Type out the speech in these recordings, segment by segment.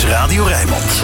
is Radio Rijnmond.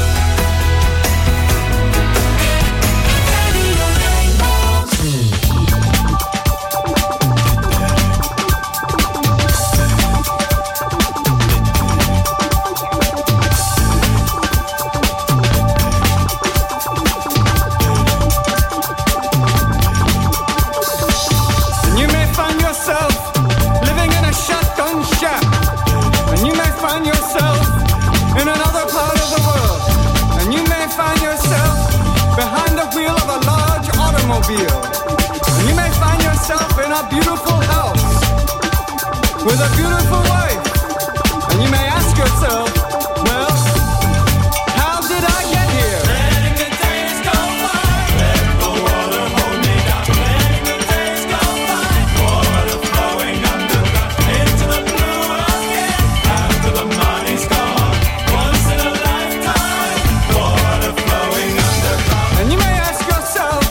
And you may find yourself in a beautiful house with a beautiful wife. And you may ask yourself, well, how did I get here? Letting the days go by, let the water hold me down. Letting the days go by, water flowing underground into the blue again. After the money's gone, once in a lifetime, water flowing underground. And you may ask yourself,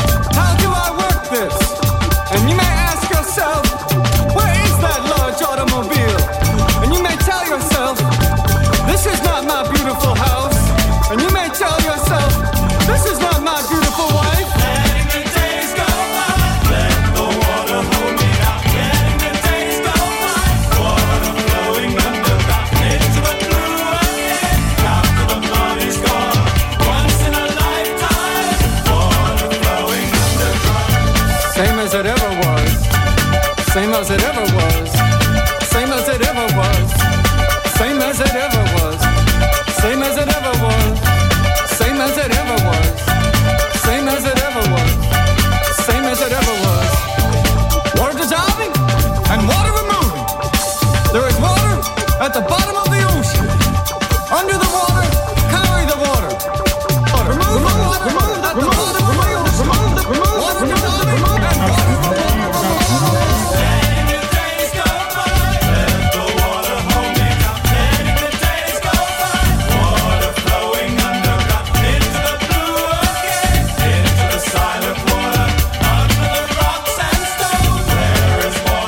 and you may ask yourself, where is that large automobile? And you may tell yourself, this is not my beautiful house. And you may tell yourself, this is not my beautiful wife. Letting the days go by, let the water hold me down. Letting the days go by, water flowing underground into the blue again. After the money's gone, once in a lifetime, water flowing underground. Same as it ever was. Same as it ever was. Same as it ever was. Same as it ever was. Same as it ever was. Same as it ever was. Same as it ever was. Same as it ever was. Water dissolving and water removing. There is water at the bottom of the ocean. Under the water, carry the water. Remove the water at the bottom of the ocean. Water dissolving and water removing.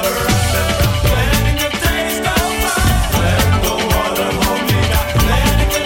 Letting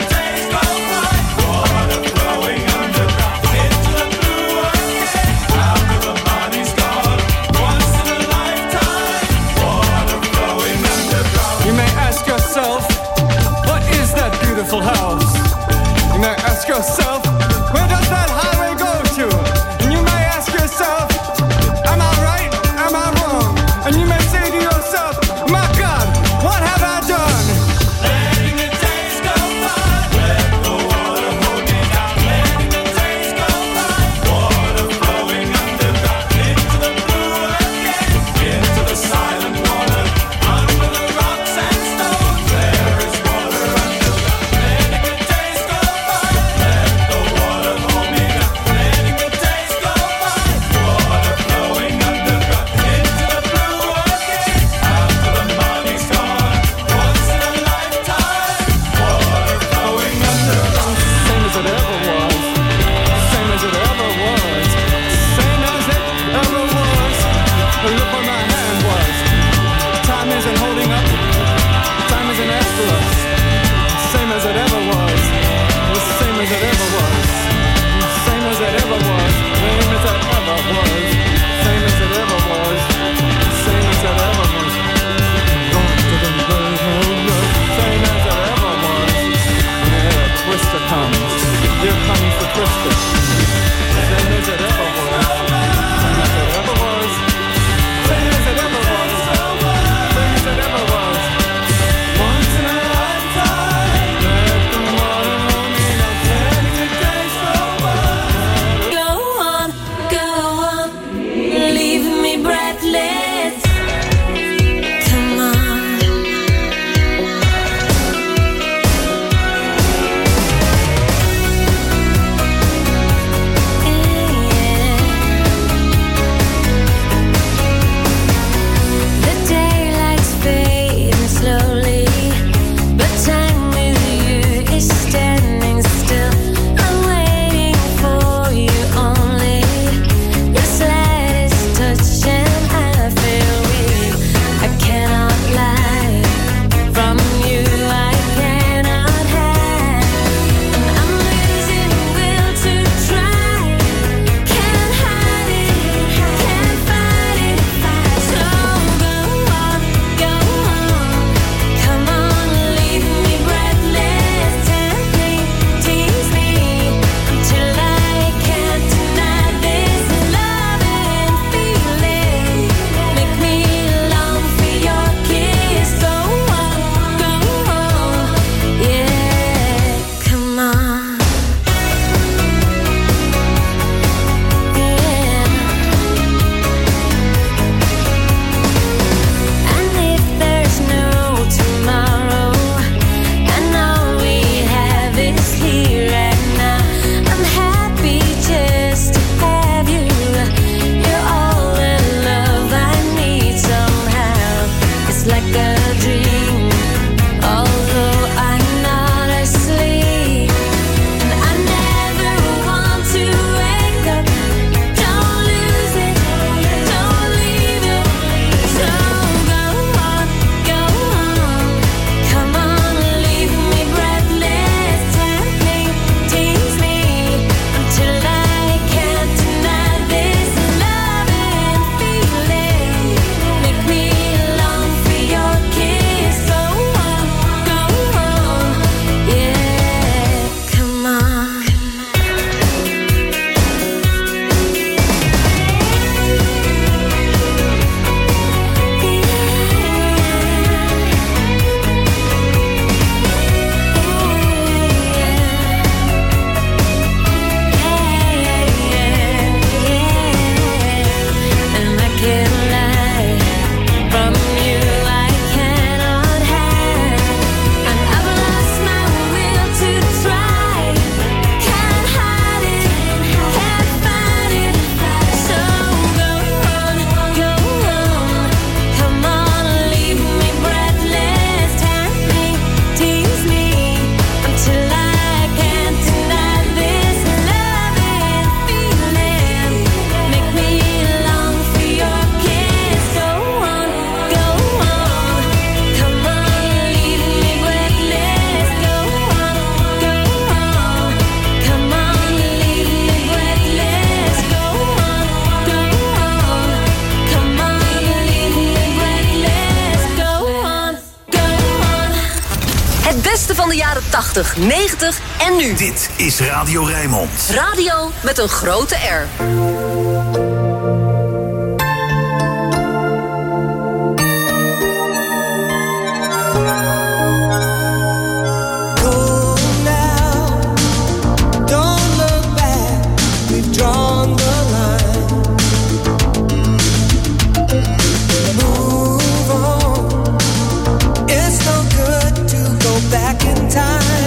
80, 90 en nu. Dit is Radio Rijnmond. Radio met een grote R.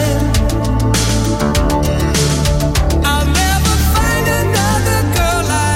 I'll never find another girl like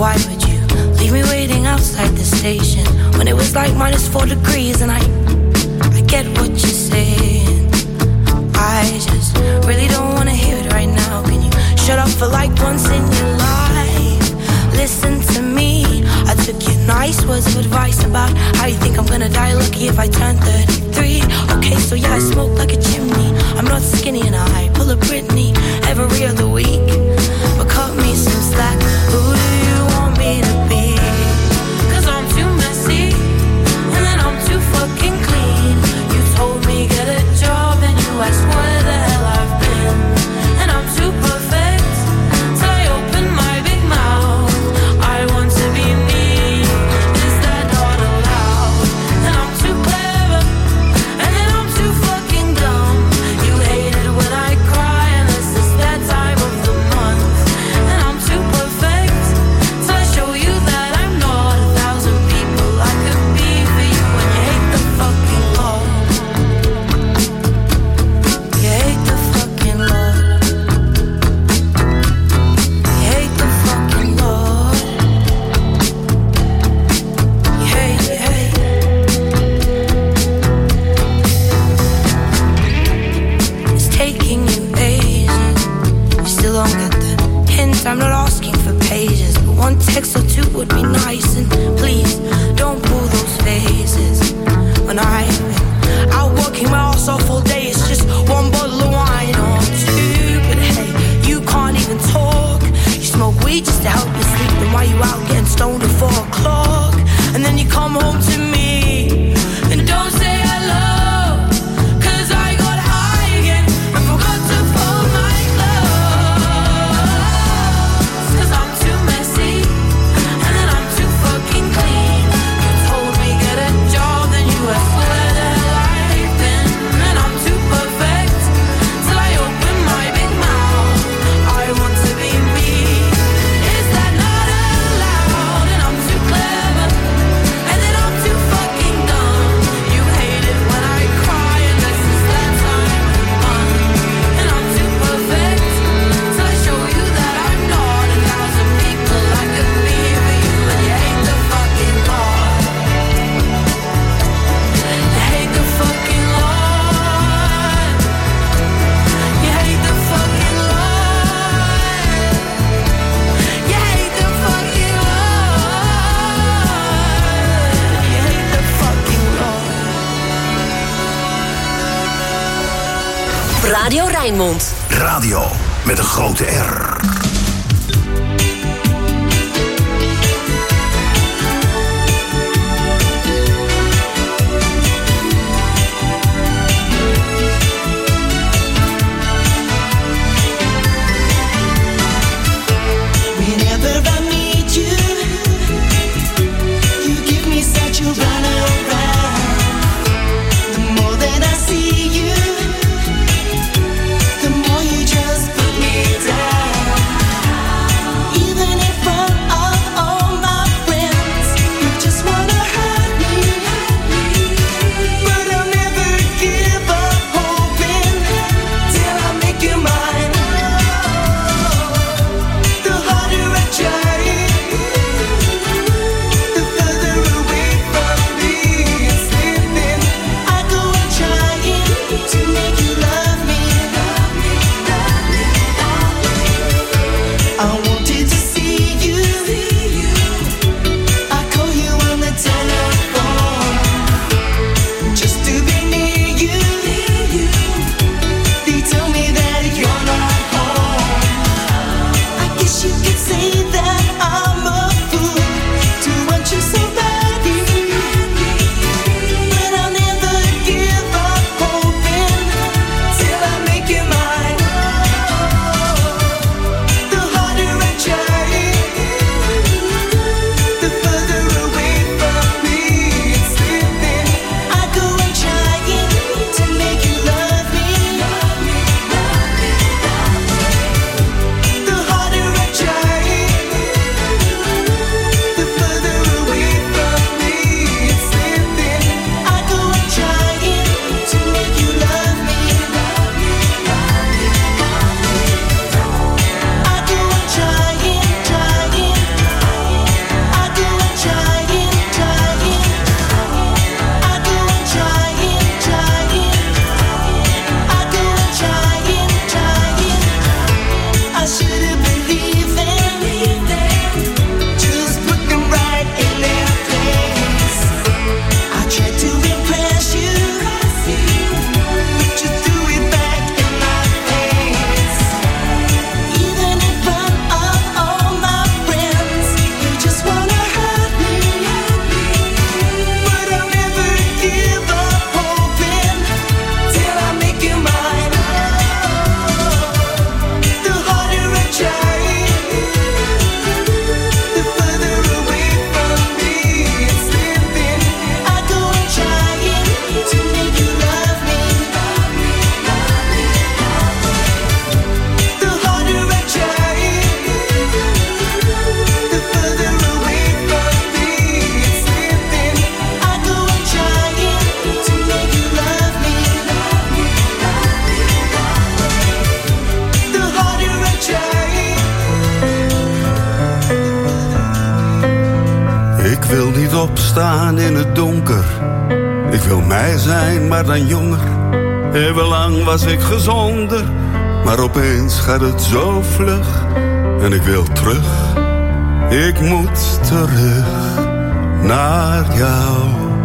Why would you leave me waiting outside the station when it was like -4 degrees? And I get what you're saying. I just really don't wanna hear it right now. Can you shut up for like once in your life? Listen to me. I took your nice words of advice about how you think I'm gonna die lucky if I turn 33. Okay, so yeah, I smoke like a chimney. I'm not skinny and I pull a Britney every other week. But cut me some slack. Who do you want me to be? 'Cause I'm too messy and then I'm too fucking clean. You told me get a job and you asked where the hell I've been. And I'm too perfect till I open my big mouth. I want to be me. Is that not allowed? And I'm too clever and then I'm too fucking dumb. You hate it when I cry and this is that time of the month. And I'm too perfect till I show you that I'm not 1,000 people I could be for you. And you hate the fucking Lord. You hate the fucking Lord. You hate the fucking Lord. You hate, you hate. It's taking you ages. You still don't get the hint. I'm not asking for pages, but one text or two would be nice. And please don't pull those faces. When I've been out working my ass off all day, it's just one bottle of wine or two. But hey, you can't even talk. You smoke weed just to help you sleep. Then why you out getting stoned at 4 o'clock? And then you come home to me and don't say hello. 'Cause I got high again and forgot to fold my clothes. 'Cause I'm too messy and then I'm too fucking clean. You told me get a job, then you asked where the hell I've been. And I'm too perfect till I open my big mouth. I want to be me. Is that not allowed? And I'm too clever and then I'm too fucking dumb. You hate it when I cry and this is that time of the month. And I'm too perfect till I show you that I'm not 1,000 people I could be for you. And you hate the fucking Lord. You hate the fucking Lord. You hate the fucking Lord. You hate the fucking Lord. You hate the fucking Lord. Radio Rijnmond. Radio met een grote R. Whenever I meet you, you give me such a runaround. The more that I see you, the more you just put me down. wil niet opstaan in het donker. Ik wil mij zijn, maar dan jonger. Eeuwenlang was ik gezonder, maar opeens gaat het zo vlug. En ik wil terug, ik moet terug naar jou.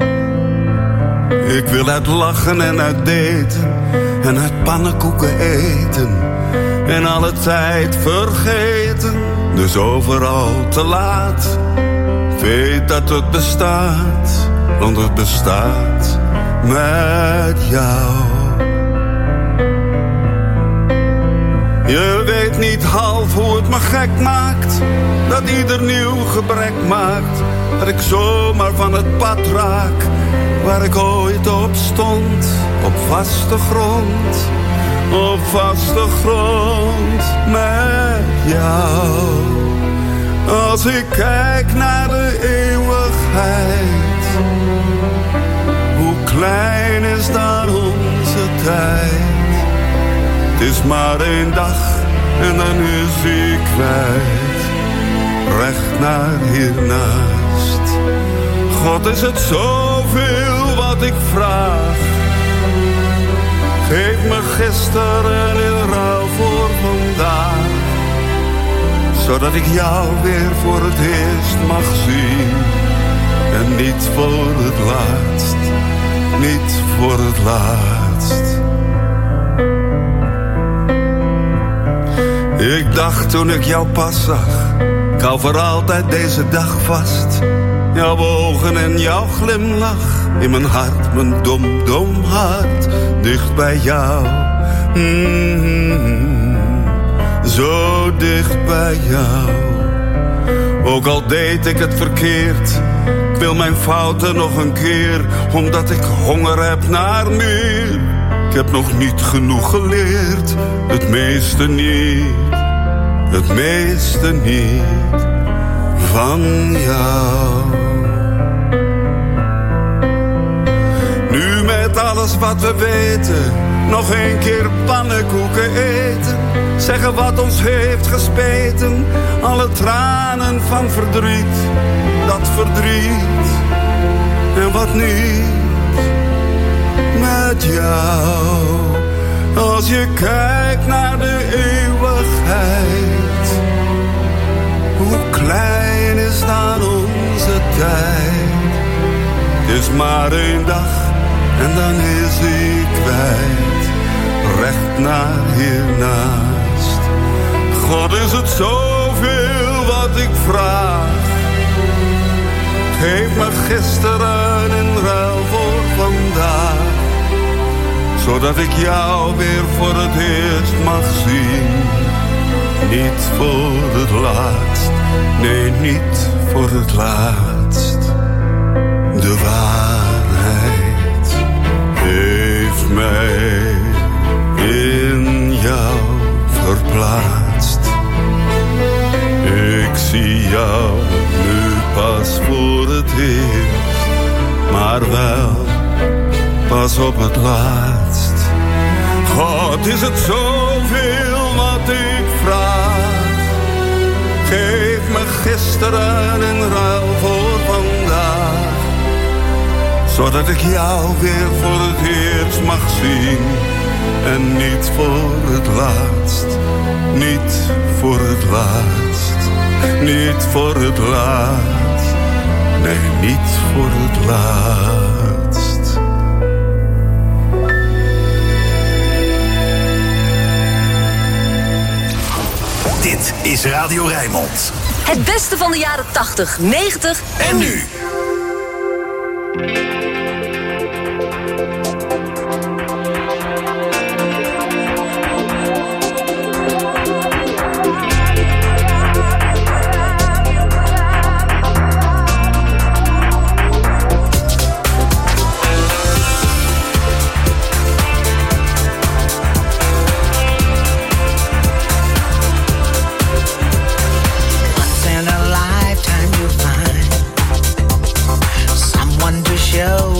Ik wil uit lachen en uit daten en uit pannenkoeken eten en alle tijd vergeten, dus overal te laat. Weet dat het bestaat, want het bestaat met jou. Je weet niet half hoe het me gek maakt, dat ieder nieuw gebrek maakt, dat ik zomaar van het pad raak, waar ik ooit op stond, op vaste grond, op vaste grond met jou. Als ik kijk naar de eeuwigheid, hoe klein is dan onze tijd. Het is maar 1 dag en dan is hij kwijt, recht naar hiernaast. God, is het zoveel wat ik vraag. Geef me gisteren in ruil voor vandaag, zodat ik jou weer voor het eerst mag zien. En niet voor het laatst, niet voor het laatst. Ik dacht toen ik jou pas zag, ik hou voor altijd deze dag vast. Jouw ogen en jouw glimlach in mijn hart, mijn dom, dom hart, dicht bij jou. Zo dicht bij jou. Ook al deed ik het verkeerd, ik wil mijn fouten nog een keer, omdat ik honger heb naar meer. Ik heb nog niet genoeg geleerd, het meeste niet, het meeste niet van jou. Nu met alles wat we weten, nog 1 keer pannenkoeken eten, zeggen wat ons heeft gespeten, alle tranen van verdriet, dat verdriet en wat niet met jou. Als je kijkt naar de eeuwigheid, hoe klein is dan onze tijd. Het is maar 1 dag en dan is hij kwijt, recht naar hiernaast. God, is het zoveel wat ik vraag. Geef me gisteren in ruil voor vandaag, zodat ik jou weer voor het eerst mag zien. Niet voor het laatst, nee, niet voor het laatst. De waarheid heeft mij in jou verplaatst. Ik zie jou nu pas voor het eerst, maar wel pas op het laatst. God, is het zoveel wat ik vraag. Geef me gisteren in ruil voor vandaag, zodat ik jou weer voor het eerst mag zien. En niet voor het laatst, niet voor het laatst, niet voor het laatst, nee, niet voor het laatst. Dit is Radio Rijnmond. Het beste van de jaren 80, 90 En nu. Once in a lifetime you find someone to show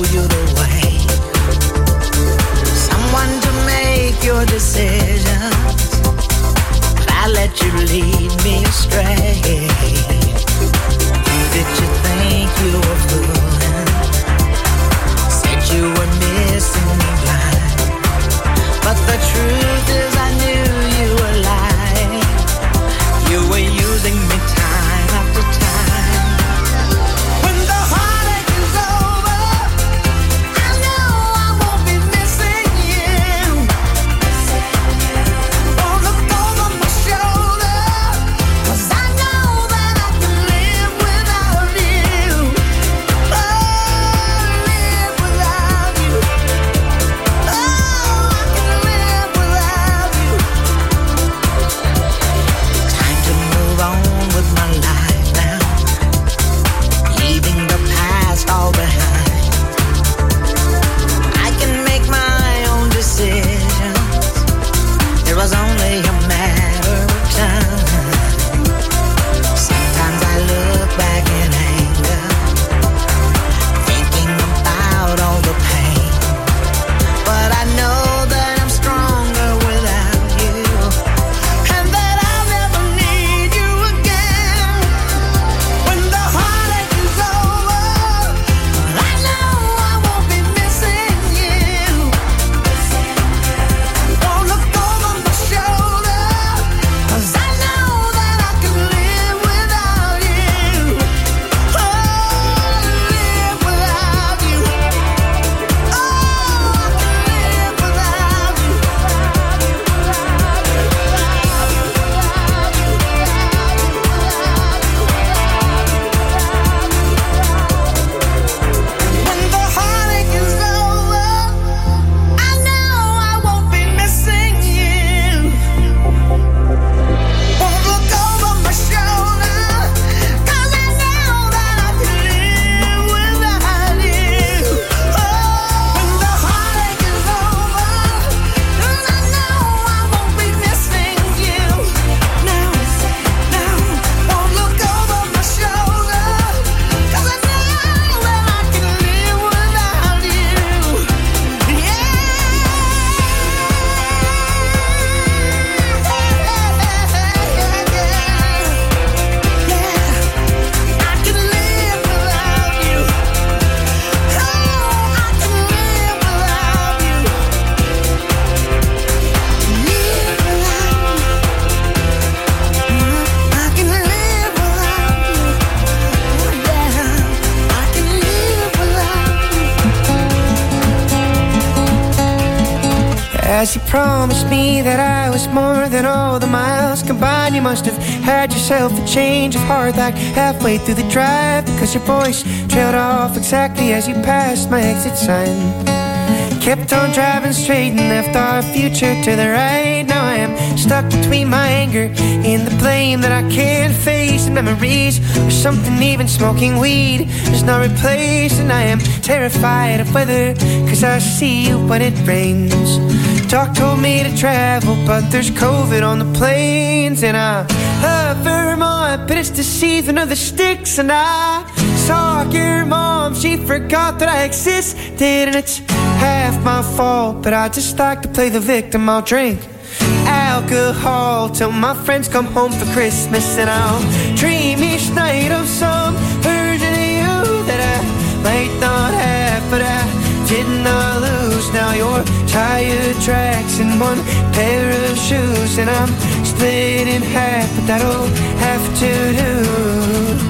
As you promised me that I was more than all the miles combined, you must have had yourself a change of heart like halfway through the drive, because your voice trailed off exactly as you passed my exit sign. Kept on driving straight and left our future to the right. Now I am stuck between my anger and the blame that I can't face, and memories or something even smoking weed is not replaced. And I am terrified of weather, cause I see you when it rains. Doc told me to travel, but there's COVID on the planes. And I love Vermont, but it's the season of the sticks. And I saw your mom, she forgot that I existed, and it's half my fault, but I just like to play the victim. I'll drink alcohol till my friends come home for Christmas, and I'll dream each night of some version of you that I might not have, but I did not lose. Now your tire tracks in one pair of shoes, and I'm split in half, but that'll have to do.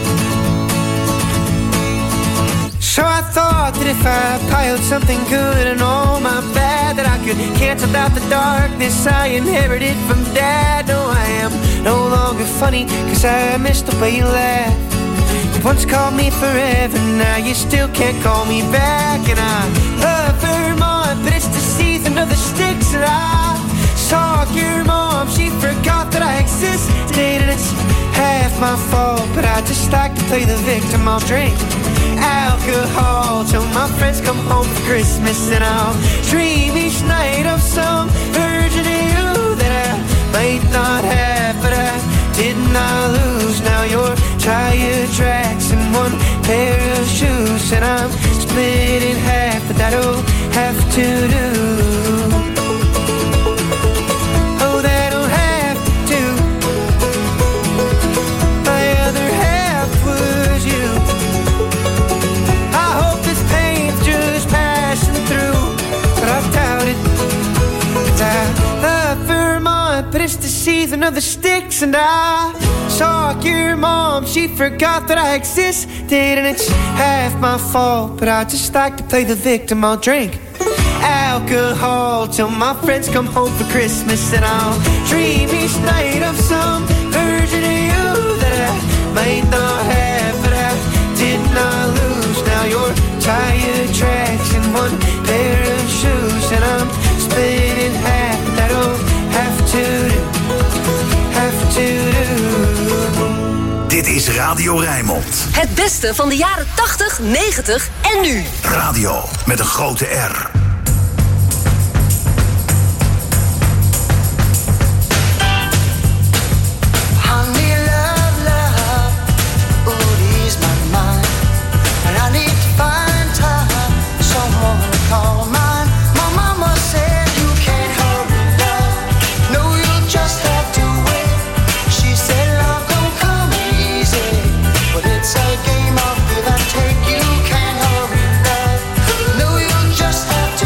So I thought that if I piled something good and all my bad, that I could cancel out the darkness I inherited from Dad. No, I am no longer funny, cause I miss the way you laugh. You once called me forever, now you still can't call me back. And I love Vermont, but it's the season of the sticks. And I saw your mom, she forgot that I existed, and it's half my fault, but I just like to play the victim. I'll drink alcohol till my friends come home for Christmas, and I'll dream each night of some version of you that I might not have, but I did not lose. Now your tire tracks in one pair of shoes, and I'm split in half, but that'll have to do. Oh, that'll have to do. My other half was you. I hope this pain's just passing through, but I doubt it, 'cause I love Vermont, but it's the season of the sticks. And I saw your mom, she forgot that I existed, and it's half my fault, but I just like to play the victim. I'll drink alcohol till my friends come home for Christmas, and I'll dream each night of some version of you that I might not have, but I did not lose. Now your tire tracks in one pair of shoes, and I'm split in half, but that'll have to do, have to do. Dit is Radio Rijnmond. Het beste van de jaren 80, 90 en nu. Radio met een grote R. It's a game of give and take. You can't hurry, love. No, you just have to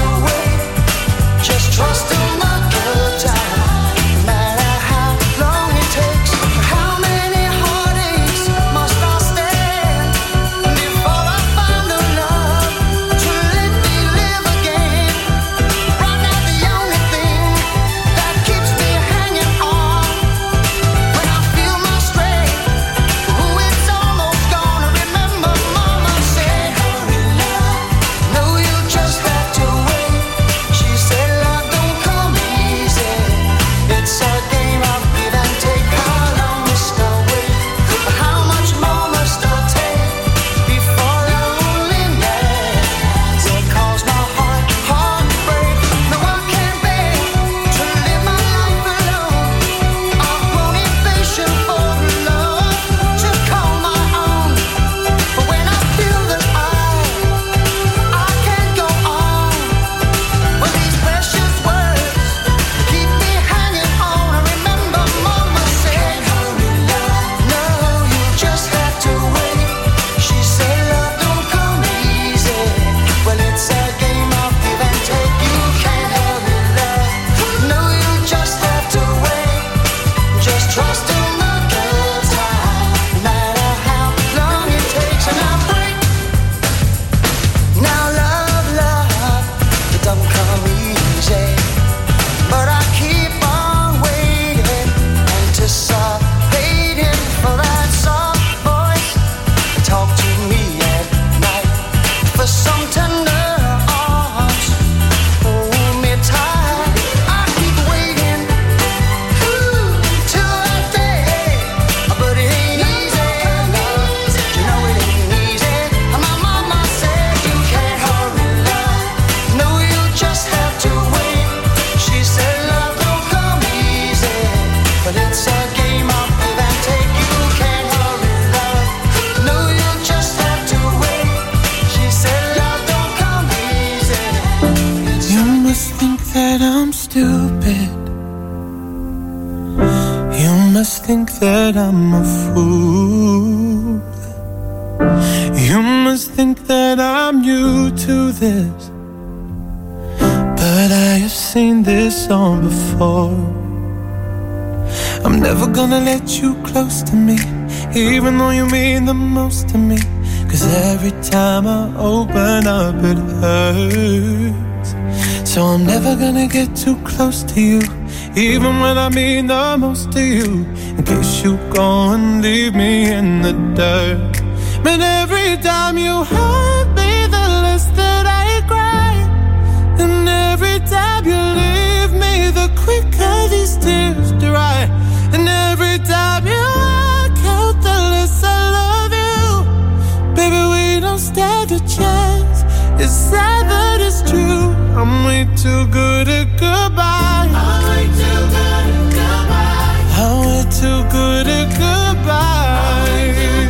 I'm a fool. You must think that I'm new to this, but I have seen this song before. I'm never gonna let you close to me, even though you mean the most to me. 'Cause every time I open up it hurts. So I'm never gonna get too close to you, even when I mean the most to you, in case you go and leave me in the dirt. But every time you hurt me, the less that I cry. And every time you leave me, the quicker these tears dry. And every time you walk out, the less I love you. Baby, we don't stand a chance. It's sad, but it's true. I'm way too good at goodbye. I'm way too good at goodbye. I'm way too good at goodbye.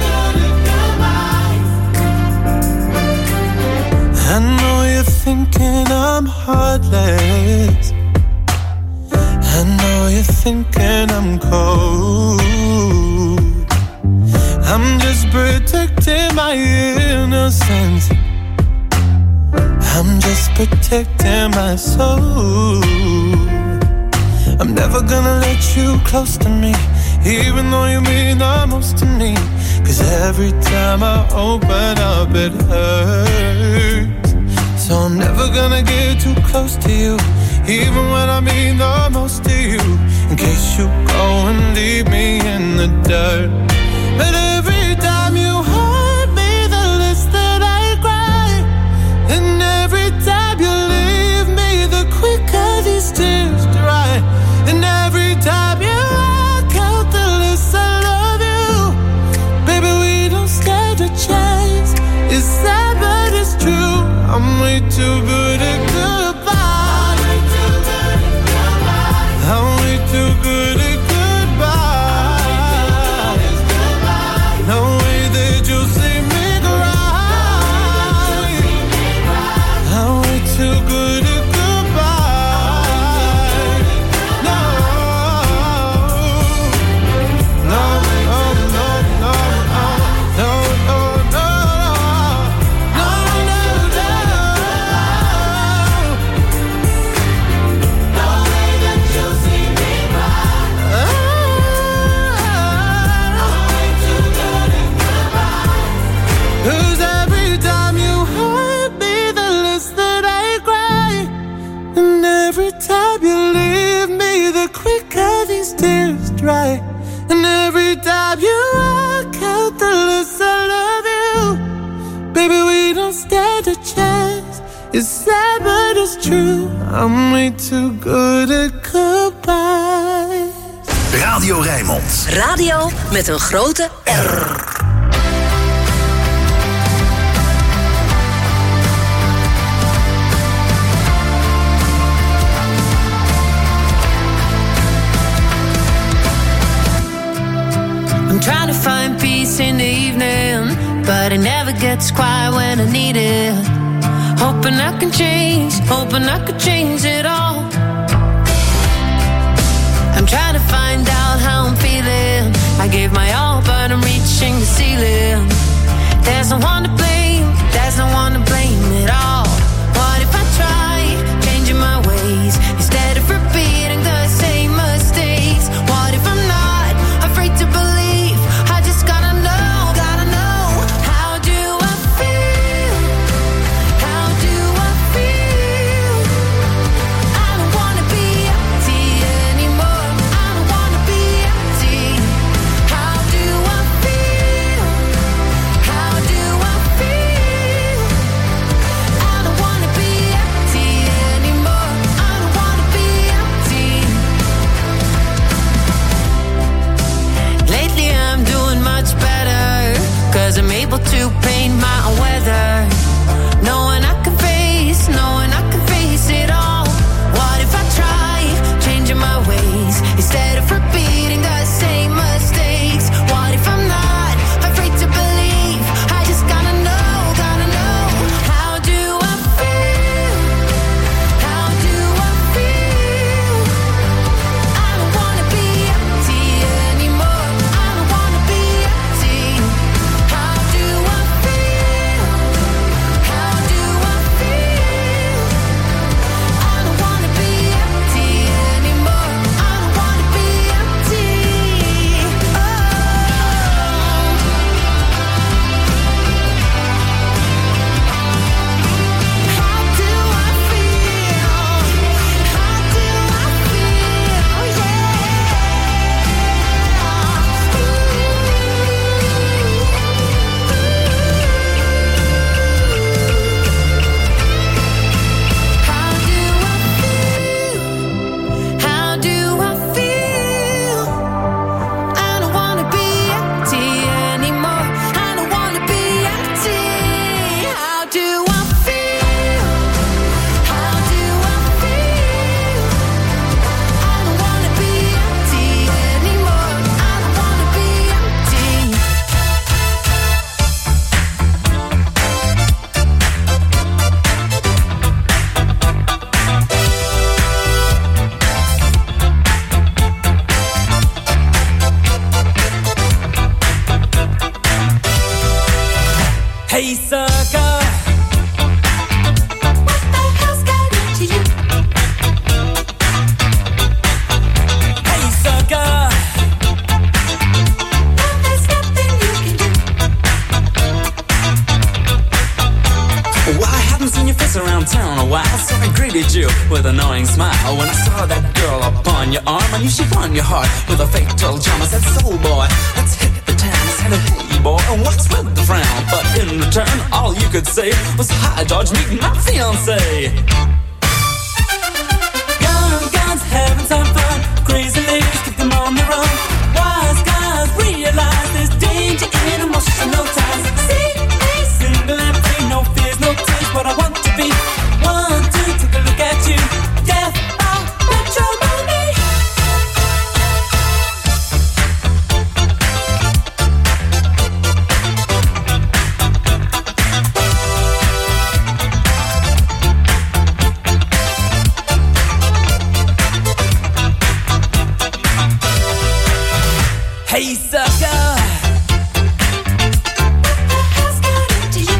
I know you're thinking I'm heartless. I know you're thinking I'm cold. I'm just protecting my innocence. I'm just protecting my soul. I'm never gonna let you close to me, even though you mean the most to me. 'Cause every time I open up it hurts. So I'm never gonna get too close to you, even when I mean the most to you, in case you go and leave me in the dirt. But every time you hurt me, the less that I cry. And every time you leave me, the quicker these tears dry. And every time you walk out, the less I love you. Baby, we don't stand a chance. It's sad, but it's true. I'm way too good at goodbye. I'm way too good at goodbye. I'm way too good at goodbye. No way that you'll see me cry. I'm way too good at goodbye. No, no, no, no, no, no, no, no, no, no, no, no. No way that you'll see me cry. I'm way too good at goodbye. 'Cause every time you hurt me, the less that I cry. And every time you leave me, the quicker these tears dry. And every time you walk out, the less I love you. Baby, we don't stand a chance. It's sad, but it's true. I'm way too good at goodbye. Radio Rijnmond. Radio met een grote R. I'm trying to find peace in the evening, but it never gets quiet when I need it. Hoping I can change it all. I'm trying to find out how I'm feeling. I gave my all, but I'm reaching the ceiling. There's no one to blame, there's no one to blame at all. What if I try changing my ways instead of repeating the same mistakes? What if I'm not afraid to believe? I just gotta know, how do I feel? How do I feel? I don't wanna be empty anymore. I don't wanna be empty. How do I feel? How do I feel? I don't wanna be empty anymore. I don't wanna be empty. Lately I'm doing much better, 'cause I'm able to paint my own weather. Knowing I can face it all. What if I try changing my ways instead of repeating the same mistakes? What if I'm not afraid to believe? I just gotta know, how do I feel? How do I feel? I don't wanna be empty anymore. I don't wanna Hey, sucker. What the hell's got into you? Hey, sucker. Now there's nothing you can do. Well, I haven't seen your face around town a while, so I greeted you with an annoying smile. When I saw that girl upon your arm, I knew she'd won your heart with a fatal charm. I said, soul boy, let's hit the town. I said, hey boy, what's with the frown? But in return, all you could say was, hi George, meet my fiancé. Young guns having some fun, crazy ladies keep them on the run. Wise guys realize there's danger in emotional ties. See me single and free, no fears, no tears, what I want to be. 1, 2, take a look at you. Death by matrimony. Hey, sucker. Hell's got into you?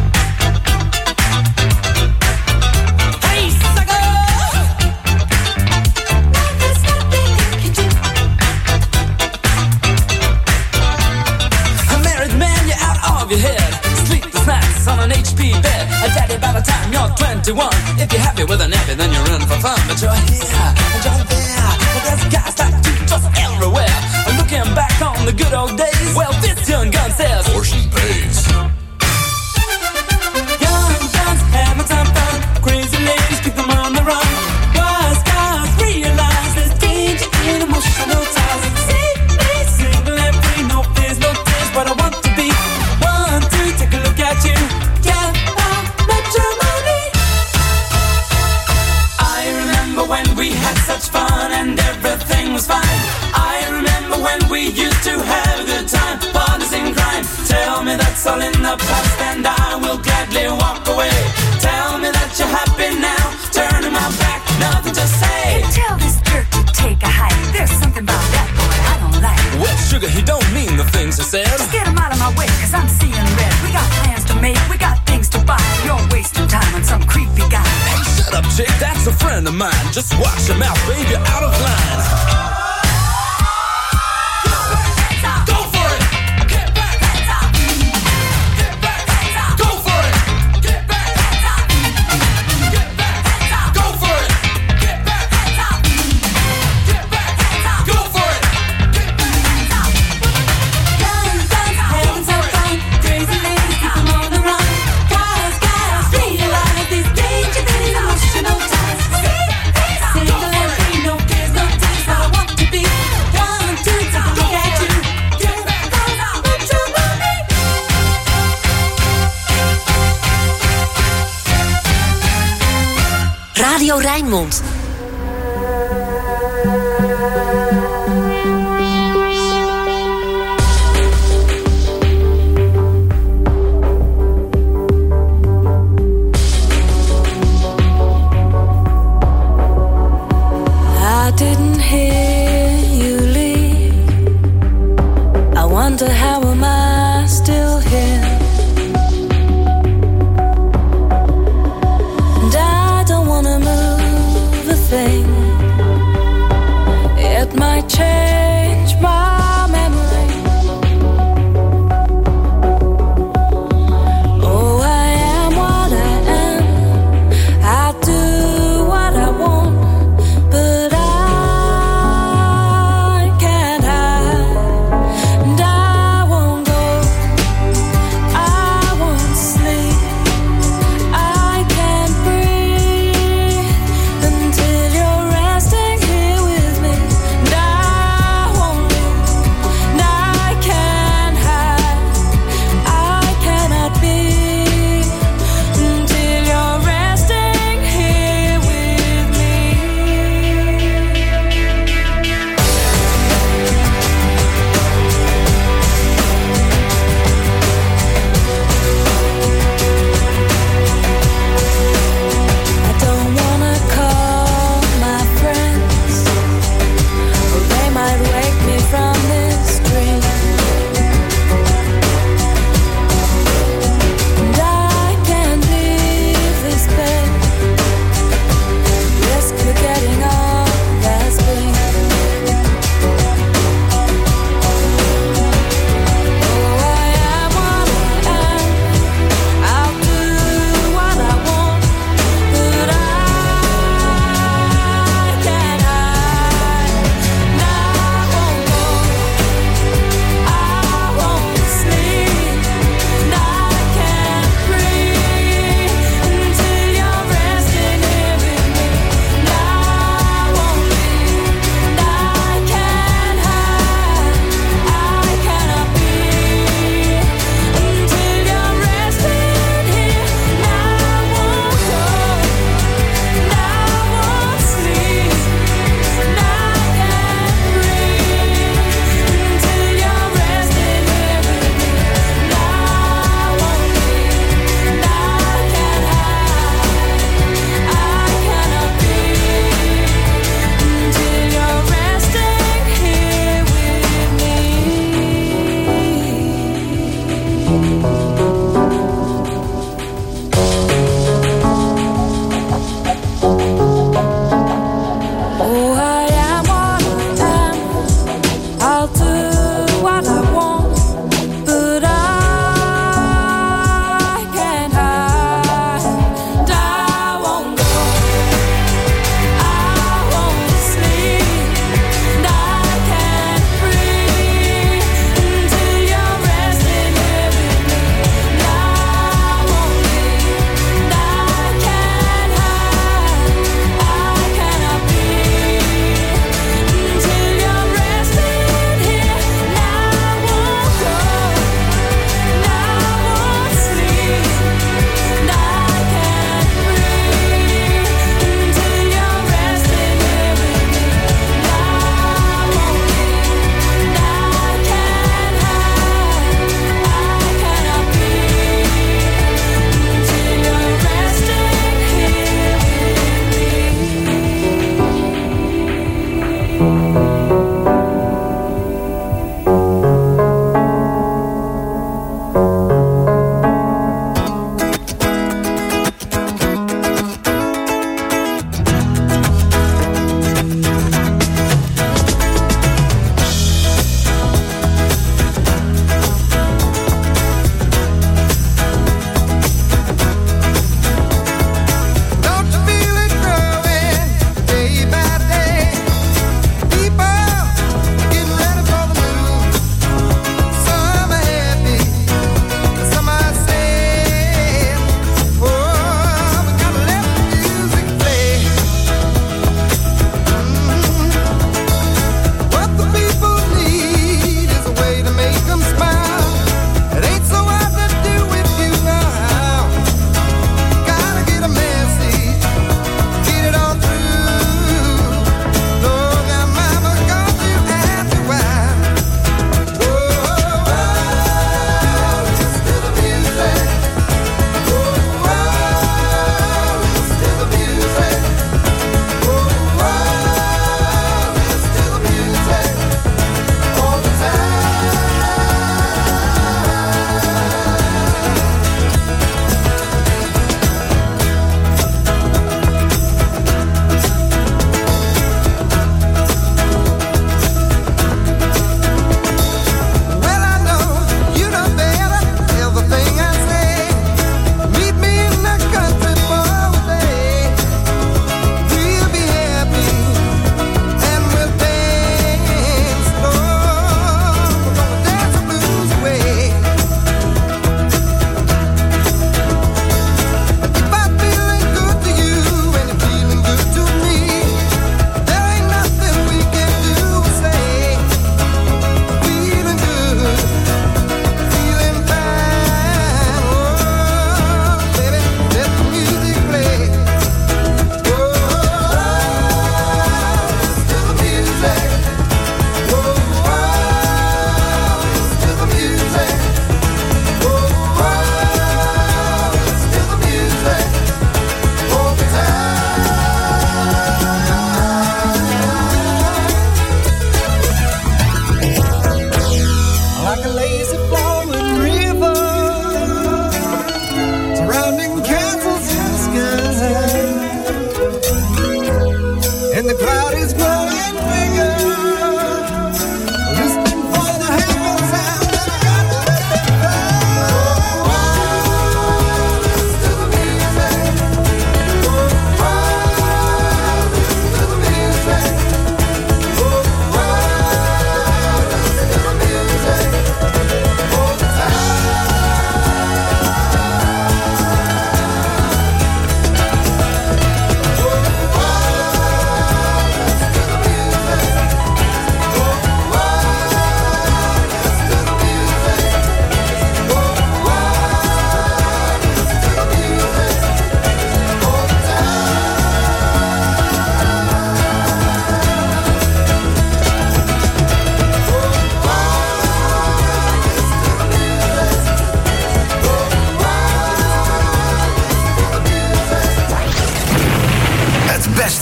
Hey, sucker. Now there's nothing you can do. A married man, you're out of your head. Sleepless nights on an HP bed. A daddy by the time you're 21. If you're happy with a nappy, then you're in for fun. But you're here and you're there. But there's guys like you just everywhere. And looking back on the good old days, well, this young gun says, portion pays. Young guns having some fun. Crazy ladies keep them on the run. Wise guys realize there's danger in emotional ties. See me single and free, no fears, no tears, what I want to be. 1, 2, take a look at you. Yeah, matrimony. I remember when we had such fun and everything was fine. I remember when we used to have a good time, partners in crime. Tell me that's all in the past and I will gladly walk away. Tell me that you're happy now, turning my back, nothing to say. Tell this jerk to take a hike. There's something about that boy I don't like. Well, sugar, he don't mean the things he said. Just get him out of my way, cause I'm seeing red. We got plans to make, we got things to buy. You're wasting time on some creepy guy. Hey, shut up, chick, that's a friend of mine. Just watch your mouth, babe, you're out of line. Go for it! Get back! Get back! Go for it! Get back! Get back! Go for it! Get back! Get back! Go for it! Get back! Young guns having some fun. Crazy ladies keep them on the run. Wise guys realize there's danger in emotional ties. Single and free, no fears, no tears, what I want to be. 1, 2, take a look at you. Death by matrimony. Radio Rijnmond. I didn't hear you leave. I wonder how am I still here? And I don't wanna move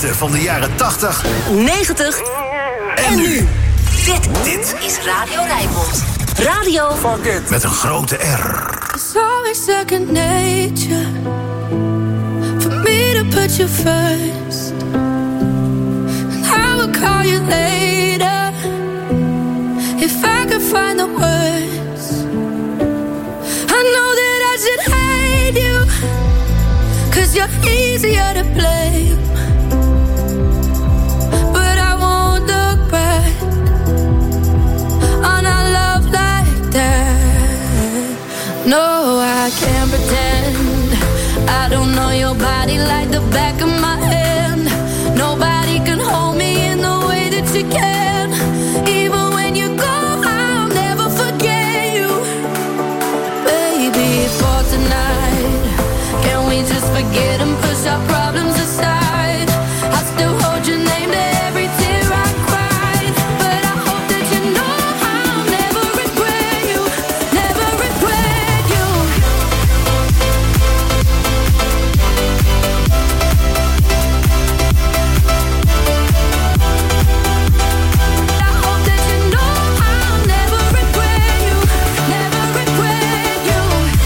beste van de jaren 80, 90 en nu. Dit is Radio Rijnmond. Radio met een grote R. It's always second nature for me to put you first. And I will call you later if I could find the words. I know that I should hate you, 'cause you're easier to blame. But I won't look back on our love like that. No, I can't pretend I don't know your body like the back of my hand. Nobody can hold me in the way that you can. Even when you go, I'll never forget you. Baby, for tonight, can we just forget and push our problems aside? I still hold your name to every tear I cried. But I hope that you know I'll never regret you. Never regret you. I hope that you know I'll never regret you. Never regret you.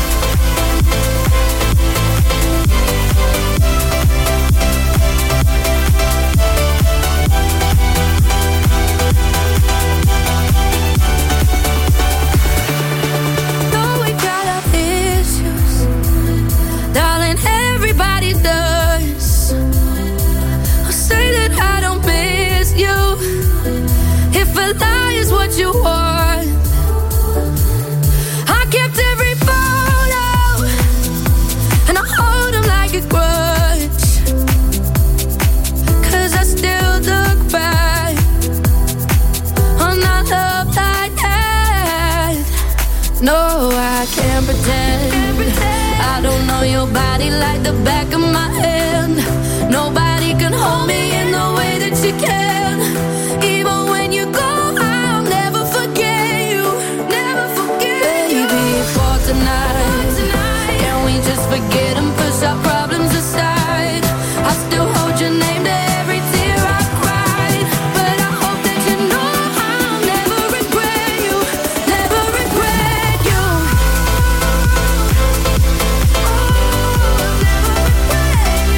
Though we got our issues, darling, everybody does. I'll say that I don't miss you. If a lie is what you want, I kept every photo and I hold them like a grudge. 'Cause I still look back on our love like that. No, I can't pretend I don't know your body like the back of my hand. Nobody can hold me in the way that you can. Even when you go, I'll never forget you. Never forget you. Baby, for tonight, can we just forget and push our problems aside? I still hold your name to every tear I cried. But I hope that you know I'll never regret you. Never regret you. Oh, never regret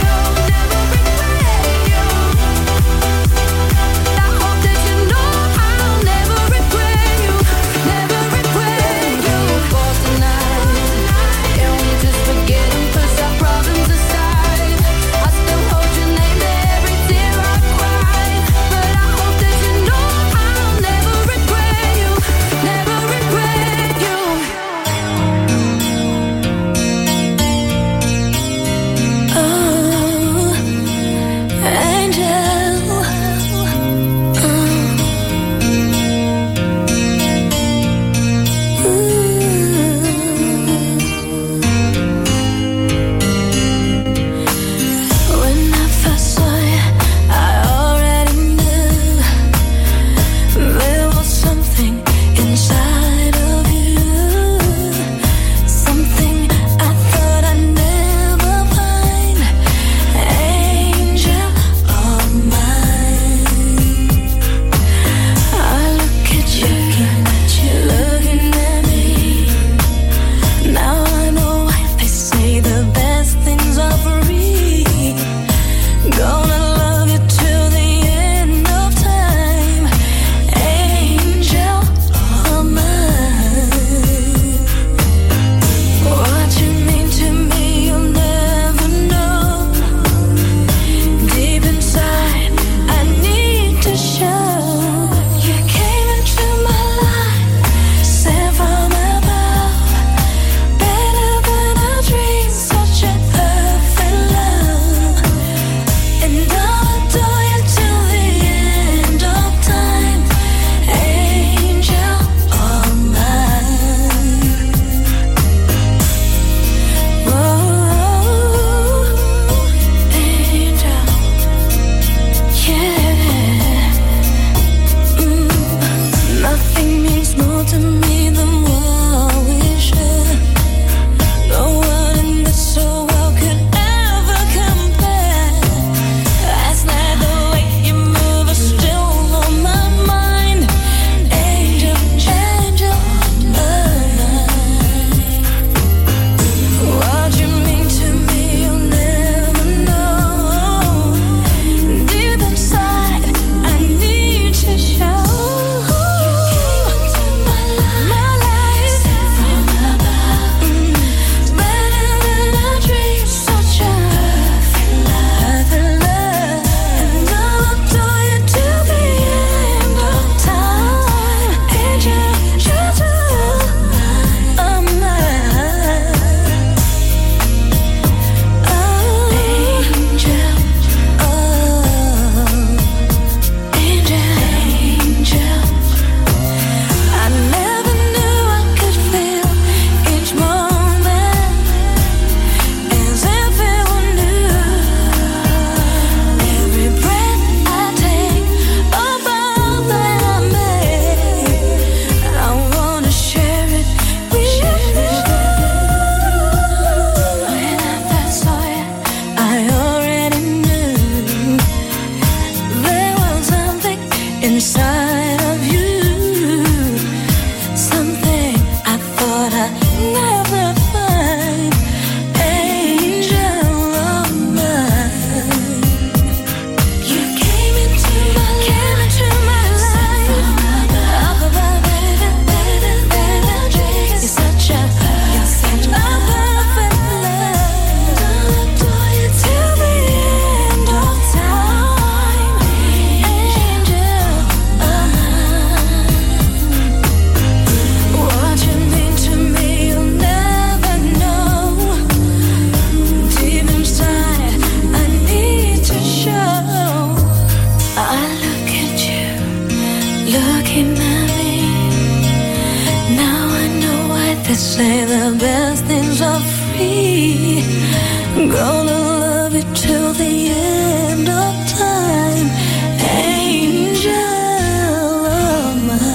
Gonna love you till the end of time, angel of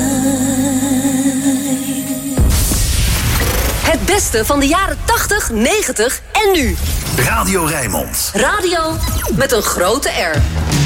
mine. Het beste van de jaren 80, 90 en nu. Radio Rijnmond. Radio met een grote R.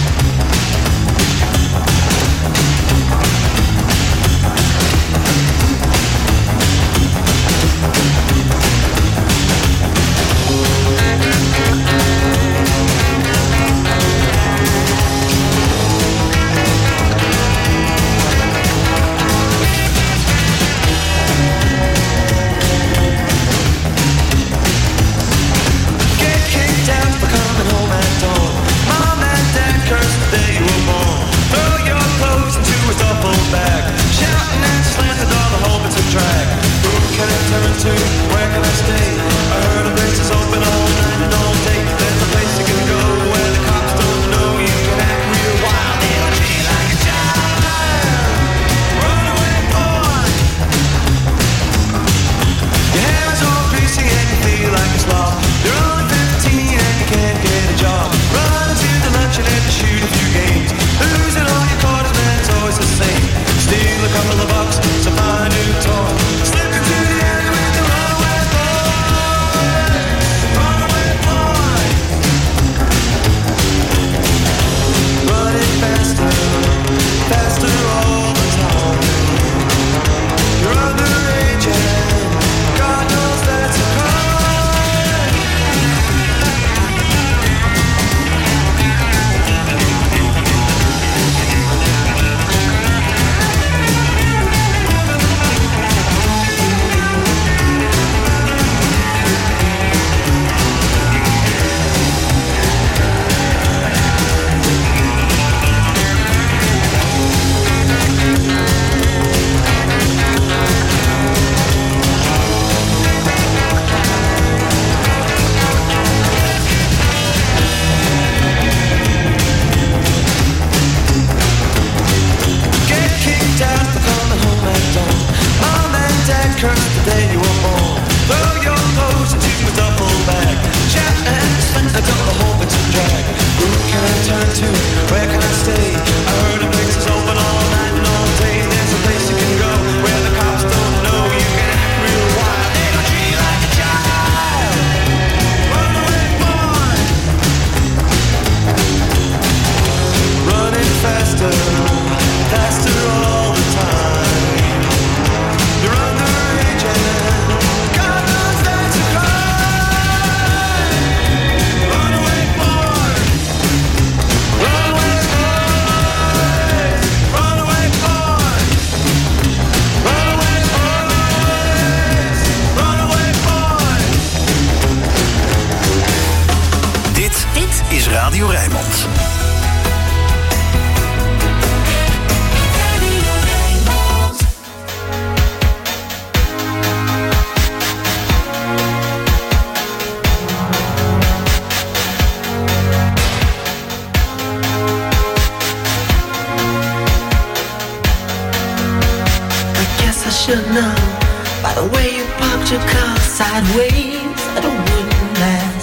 should know by the way you parked your car sideways that it wouldn't last.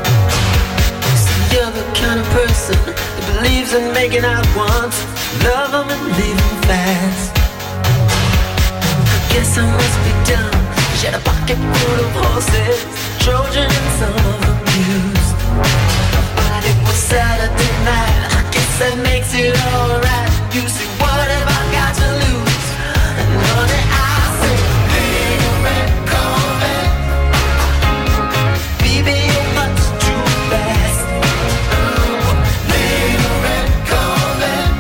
See, you're the kind of person that believes in making out once, love them and leave them fast. I guess I must be dumb, 'cause you had a pocket full of horses, Trojan and some of them used. But it was Saturday night, I guess that makes it alright. You see, what have I got to lose? And honey, I say, little red Corvette, baby, you're much too fast. Little red Corvette,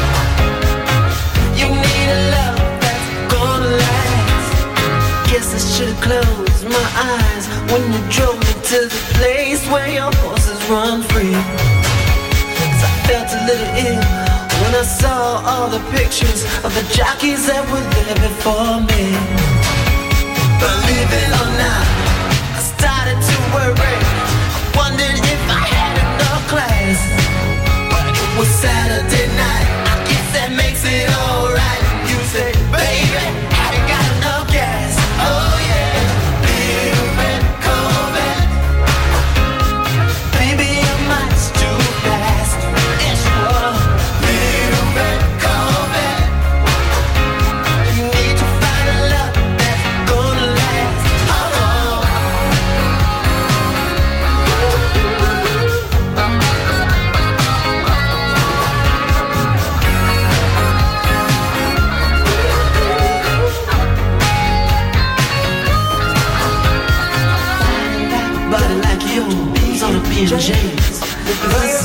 you need a love that's gonna last. Guess I should've closed my eyes when you drove me to the place where your horses run free. 'Cause I felt a little ill when I saw all the pictures of the jockeys that were there before me. Believe it or not, I started to worry. I wondered if I had enough class. But it was Saturday night, I guess that makes it alright. You say, baby, I ain't got enough gas. Oh yeah, little red Corvette,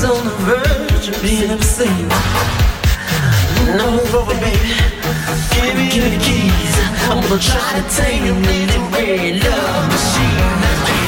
heart's on the verge of being obscene. No over, baby. Give me the keys. I'm gonna try to tame your little red love machine.